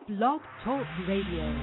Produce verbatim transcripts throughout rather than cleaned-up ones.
Blog Talk Radio.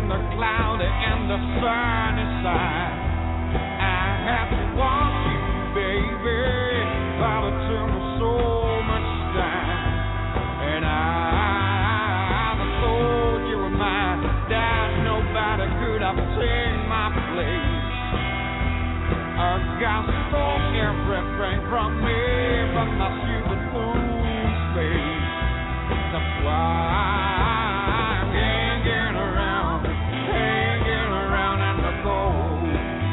the cloudy and the sunny side. I have to want you, baby, but it took me so much time. And I, I told you were mine, that nobody could have taken my place. I got stole everything from me, from my stupid fool space. That's why I'm hanging around, hanging around in the cold.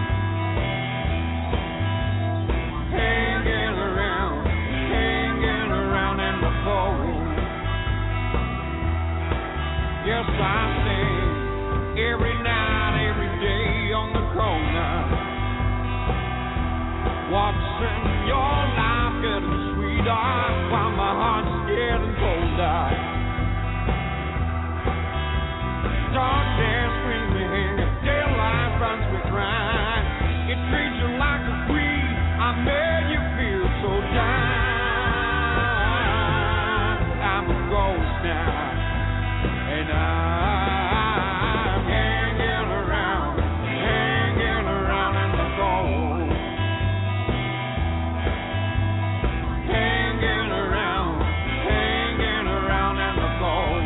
Hanging around, hanging around in the cold. Yes, I sing every night, every day on the corner. Watching your life getting sweeter while my heart's getting colder. Darkness brings me in, daylight runs me crying. It treats you like a queen, I made you feel so down. I'm a ghost now, and I'm hanging around, hanging around in the cold. Hanging around, hanging around in the cold.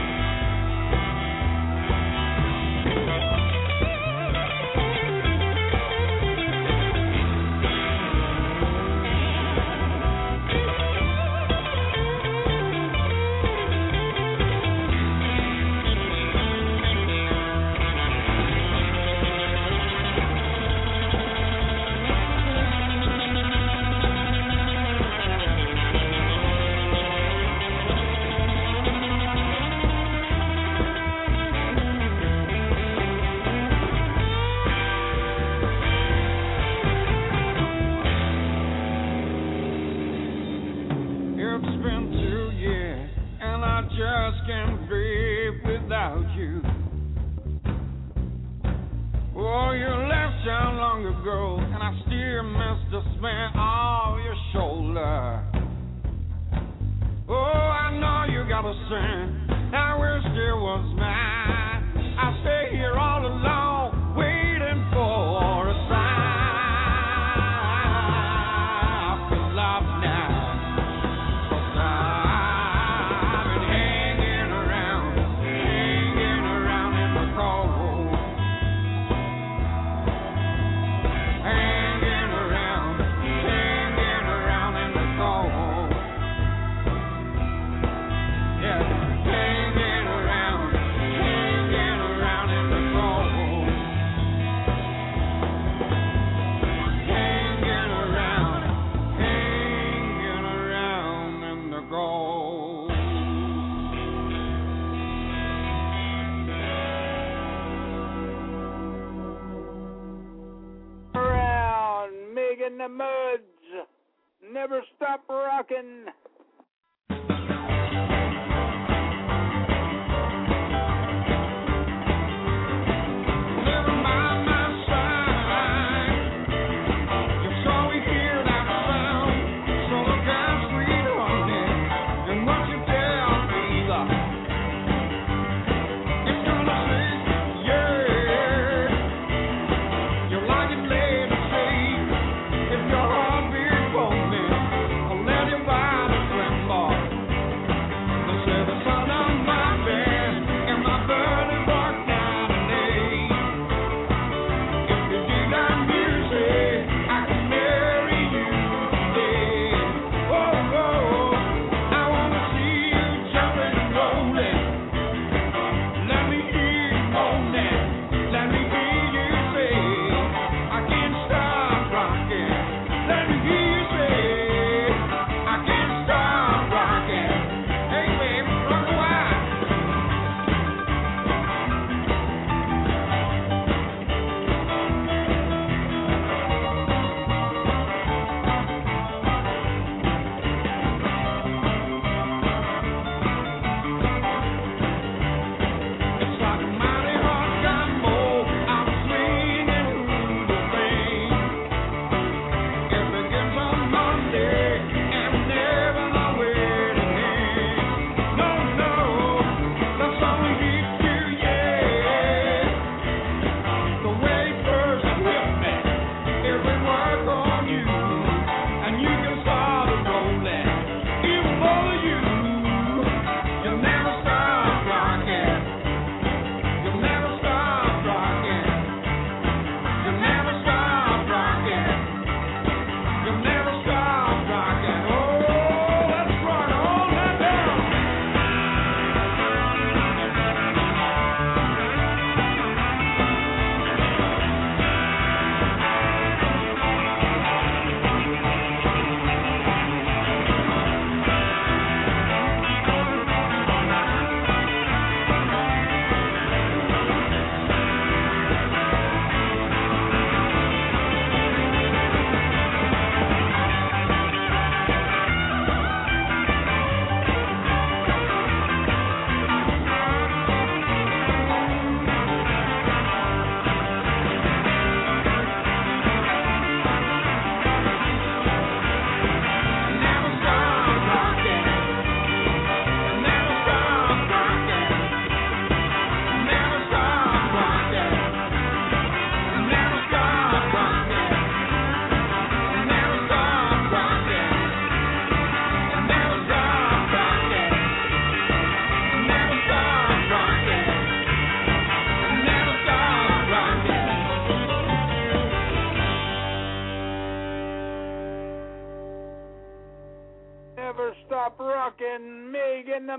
It's been two years, and I just can't breathe without you. Oh, you left so long ago, and I still miss the smell of your shoulder. Oh, I know you got a sin, I wish it was mine. I stay here all alone, waiting for a sign. I feel love now. In the muds, never stop rocking. If your heart beats for me, I'll let you by the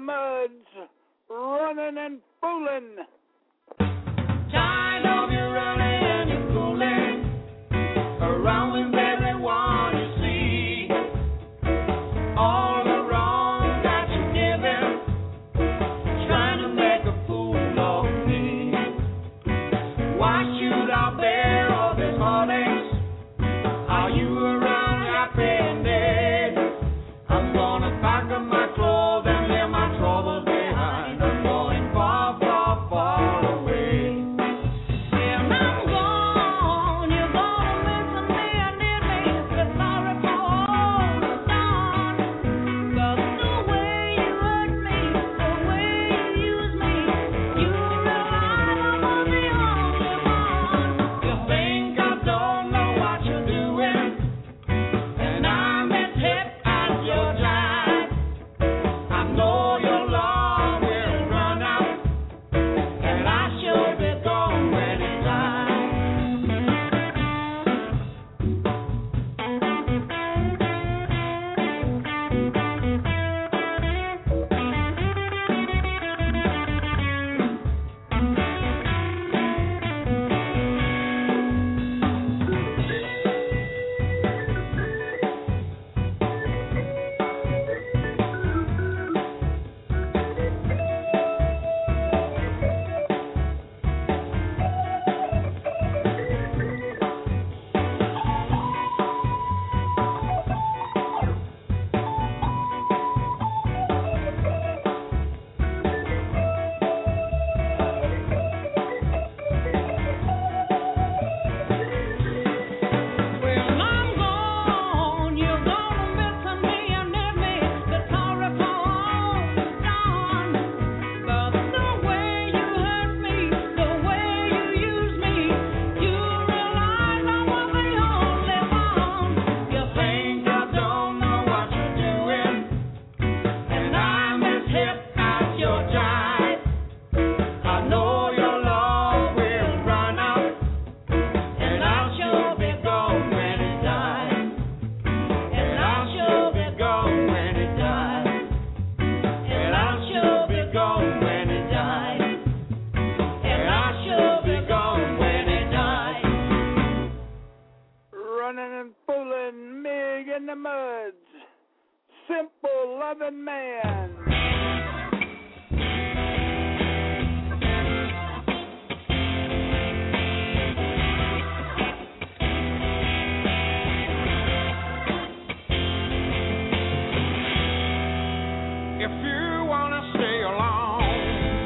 muds, running and fooling. Tired of your running and your fooling around with everyone you see. All the wrong that you're giving, trying to make a fool of me. Why should I bear all this heartache? Are you around happy and dead? I'm gonna pack up my clothes and leave my troubles behind. I'm going far, far, far away. When I'm gone, you're gonna miss me and need me. But sorry for all the done. 'Cause the way you hurt me, the way you use me, you realize I was the only one. You think I don't know what you're doing, and I'm as hip as your jive. I know your love will run out, and I should be gone when it's time. When I'm gone, you're gonna miss me and need me. But sorry for all you've done. 'Cause the way you hurt me, the way you use me, you realize I was the only one. You think I don't know what you're doing, and I'm as hip as your jive. I know your love will run out, and I'll sure be gone when it dies. And I'll sure be gone when it dies. And I'll sure be gone when it dies. And I'll sure be gone when it dies. Running and fooling, me in the muds. Simple loving man. If you wanna stay alone,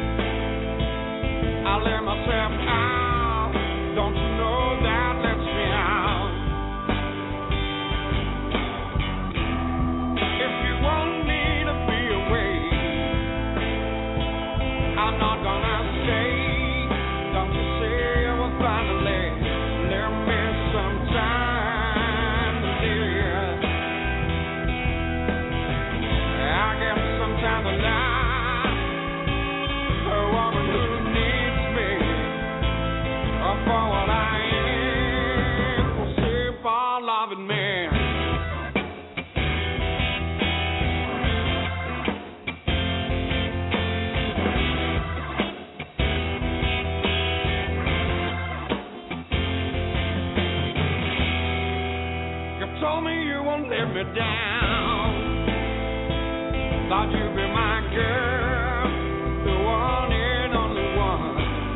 I'll let myself out. Don't you know that lets me out? If you want me to be away, I'm not gonna stay. Don't you say I will finally let me some time to live. I get some time to lie. A woman who needs me for what I am, will say for loving me. You told me you won't let me down. Thought you'd be my girl, the one and only one.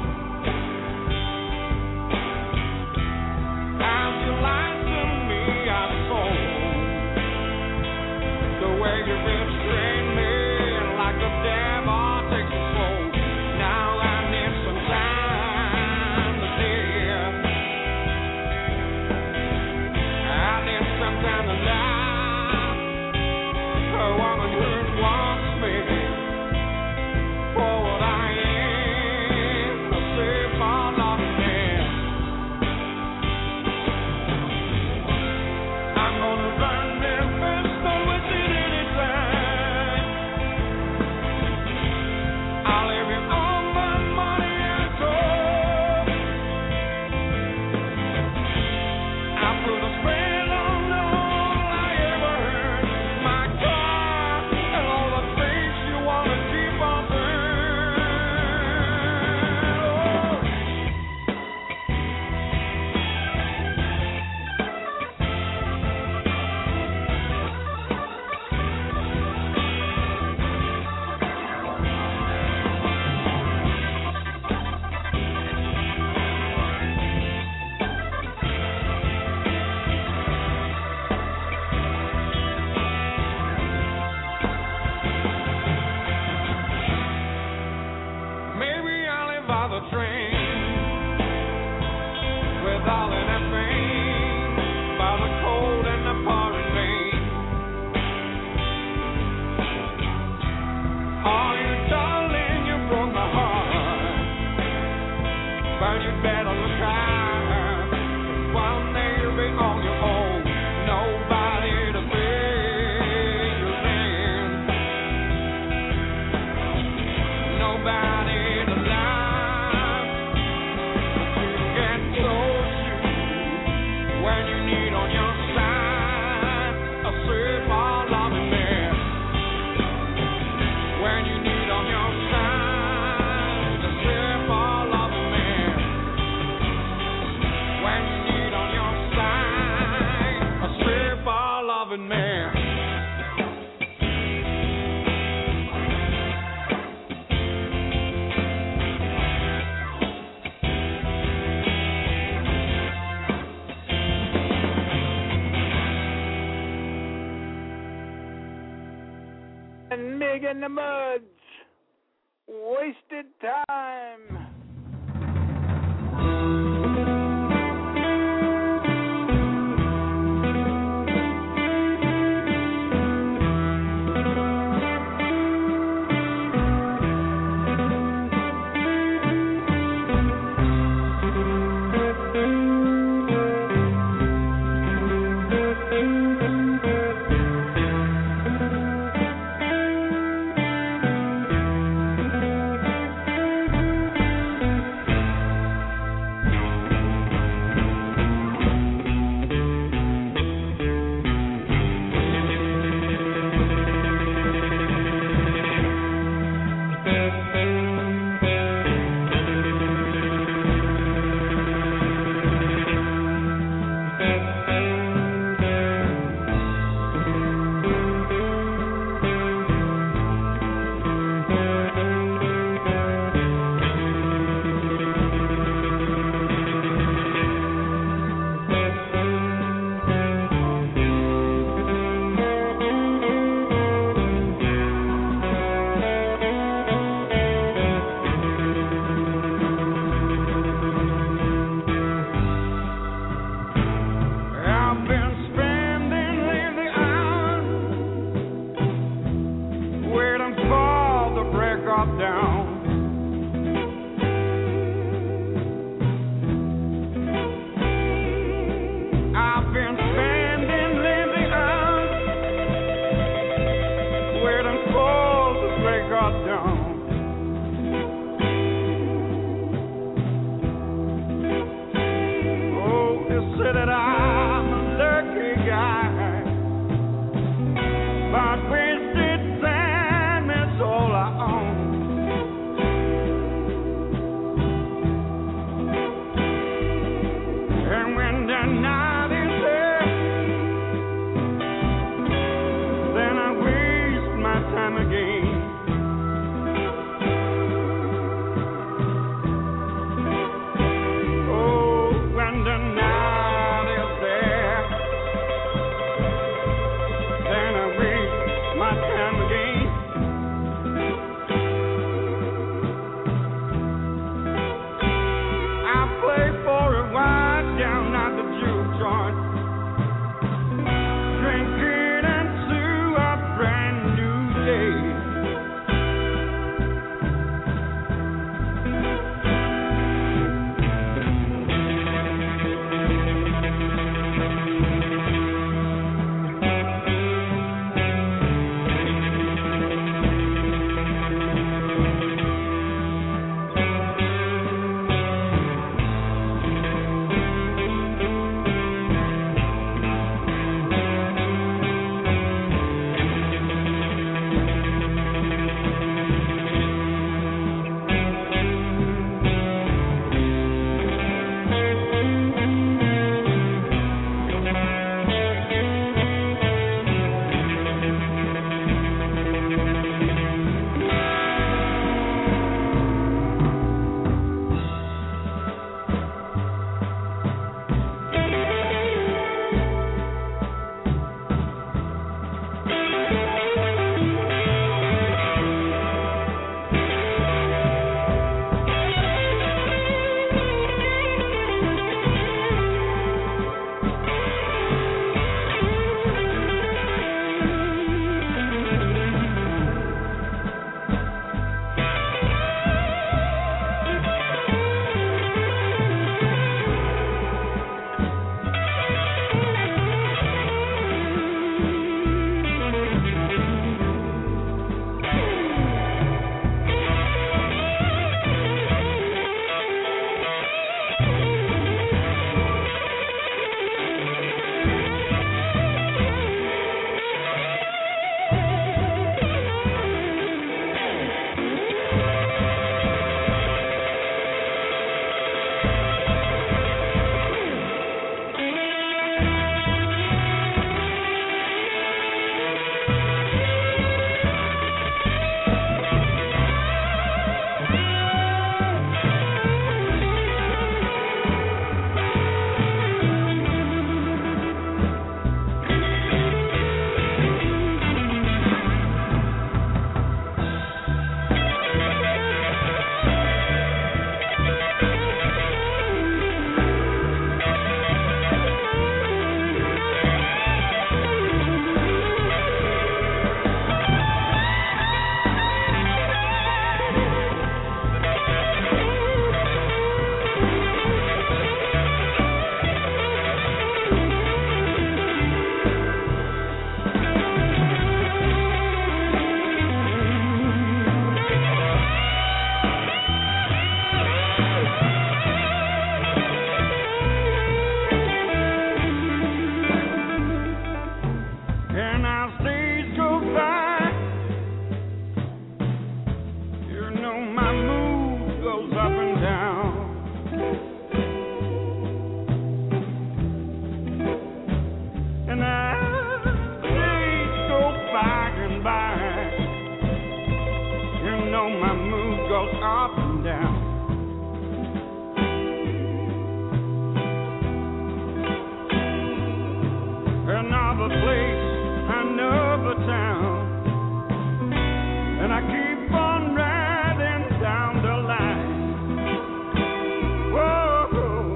As you lied to me, I saw the way you restrained me like the devil takes a soul. Now I need some time to live. I need some time to lie. by the train, with all in their pain, by the cold and the pouring rain. Oh, you darling, you broke my heart, but you better look out, 'cause one day you'll be on your own, nobody to pay your rent, nobody to love, to get close to when you need on your side a super loving man. When you need on your side a super loving man. When you need on your side a super loving man. And Mig in the Muds, wasted time. I've been spending lately hours waiting for the break of dawn. I've been spending lately hours waiting for the break of dawn. Oh, they say that I'm a lucky guy, but wasted time is all I own. And when the night is here, then I waste my time again. goes up and down. And as the days go by and by, you know my mood goes up and down. Another place, another town, and I keep on riding down the line. Whoa,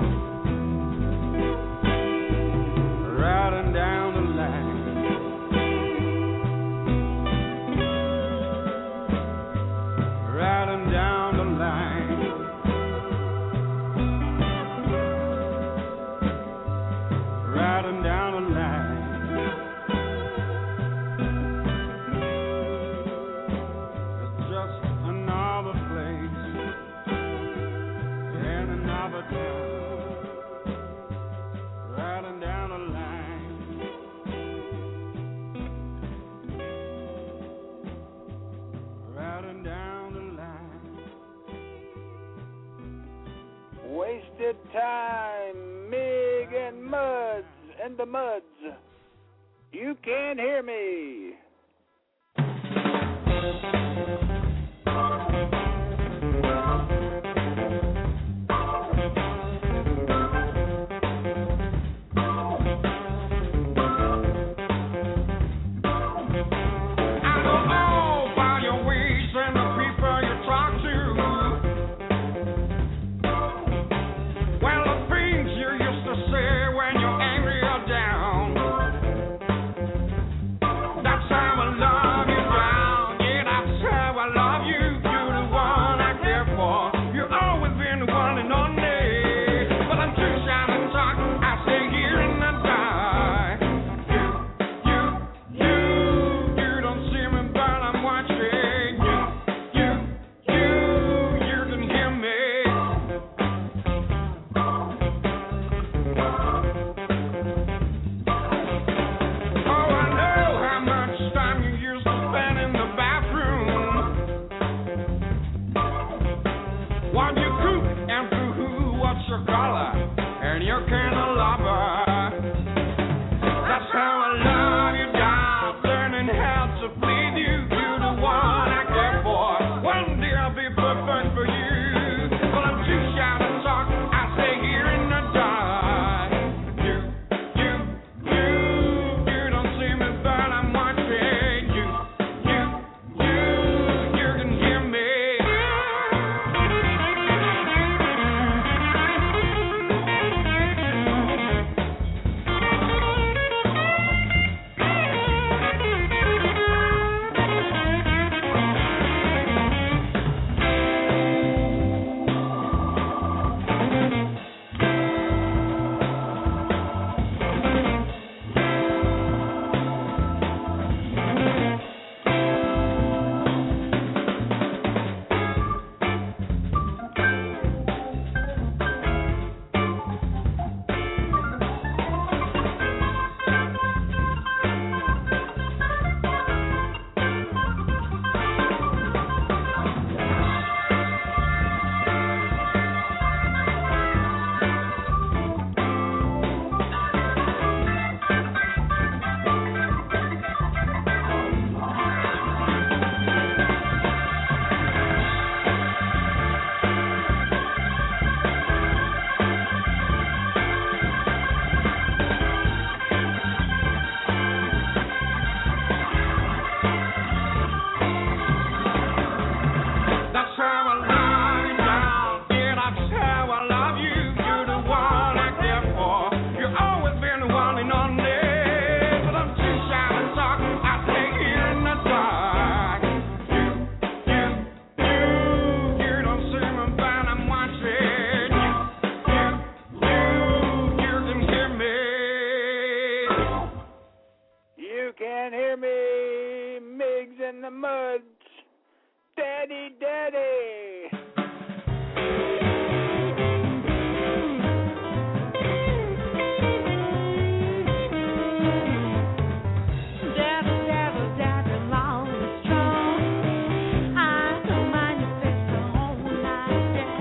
riding down the line. Riding down the line. Riding down the line. It's just another place in another town. Riding down the line. Riding down the line. Wasted time, Mig and Muds and the Muds. You can't hear me. I know all about your ways and the people you talk to. Well, the things you used to say when you're angry or down. That's how I love you down. Yeah, that's how I love you. You're the one I care for. You've always been the one and only. But I'm too shy to talk. I stay here and I die. You, you, you, you don't see me, but I'm watching you. You, you, you can hear me. Oh, I know how much time you used to spend in the bathroom while you cook and boo-hoo, what's your color and your kind of lover. That's how I love you down, learning how to please you. You're the one I care for. One day I'll be perfect for you. But I'm too shy to talk. I stay here and I die. You, you, you, you don't see me, but I'm watching you. You, you, you can hear me. That's how I love you down. Yeah, that's how I love you. You're the one I care for. You've always been the one and only. But I'm too shy to talk. I stay here and I die. You, you, you, you don't see me, but I'm watching you. You, you, you can hear me. You can't hear me, Migs and the Muds. Daddy, daddy. Daddy, daddy, daddy, long and strong. I don't mind your face the whole night, daddy.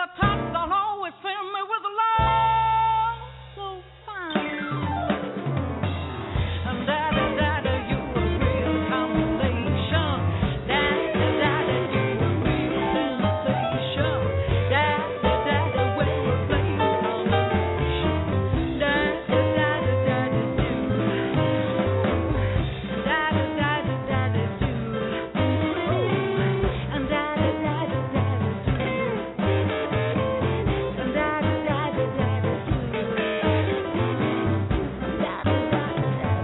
the top don't always fill me with love so fine. And da da da da, you a real combination. Da da da da, you a real sensation. Da da da da, we're a playing combination. Da da da da da da do. Da da da da da da do. And da da da da da da do. And da da da da da da do. And da da da da da do.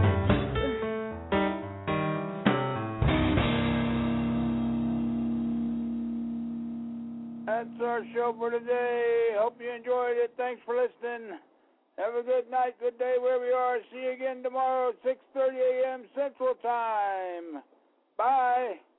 That's our show for today. Hope you enjoyed it. Thanks for listening. Have a good night, good day wherever you are. See you again tomorrow at six thirty a.m. Central Time. Bye.